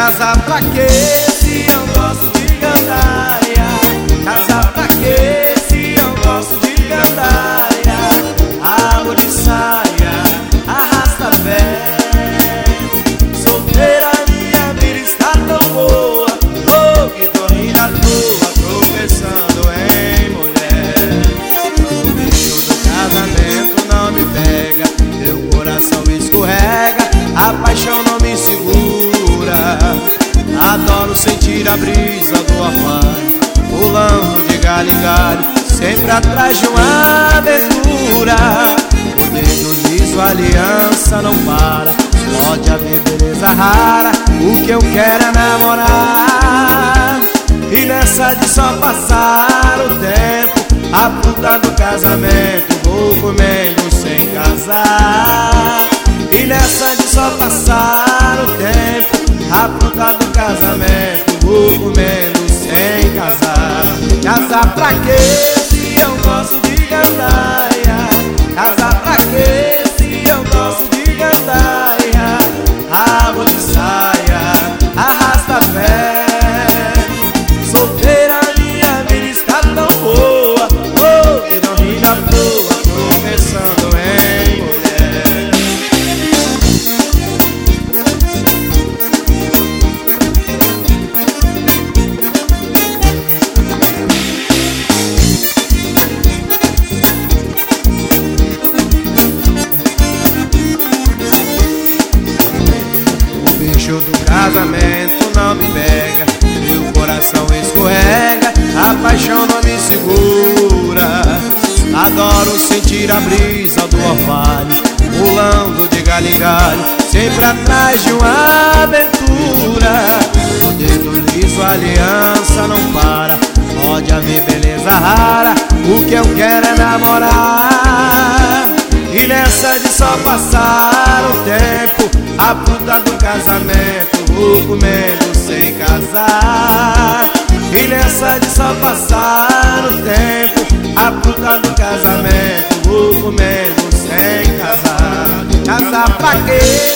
Casar pra quê se eu gosto de gandaia? Casar pra quê se eu gosto de gandaia? Árvore de saia, arrasta pé. Solteira minha vida está tão boa, oh, que tô rindo à toa, tropeçando em mulher. O bicho do casamento não me pega, meu coração escorrega, a paixão não me segura. Adoro sentir a brisa do armário, pulando de galho em galho, sempre atrás de uma aventura. O dedo liso, a aliança não para, pode haver beleza rara, o que eu quero é namorar. E nessa de só passar o tempo, a fruta do casamento vou comendo sem casar. E nessa de só passar o tempo, a fruta do casamento vou comendo sem casar. Casar pra quê se eu gosto de gandaia? Casar pra quê se eu gosto de gandaia? Árvore de saia, arrasta pé. Solteira minha vida está tão boa, oh, e não ri à toa, tropeçando em mulher. O bicho do casamento não me pega, meu coração escorrega, a paixão não me segura. Adoro sentir a brisa do orvalho, pulando de galho em galho, sempre atrás de uma aventura. O dedo liso, a aliança não para, pode haver beleza rara, o que eu quero é namorar. E nessa de só passar o tempo, a fruta do casamento vou comendo sem casar. E nessa de só passar o tempo, a fruta do casamento vou comendo sem casar. Casar pra quê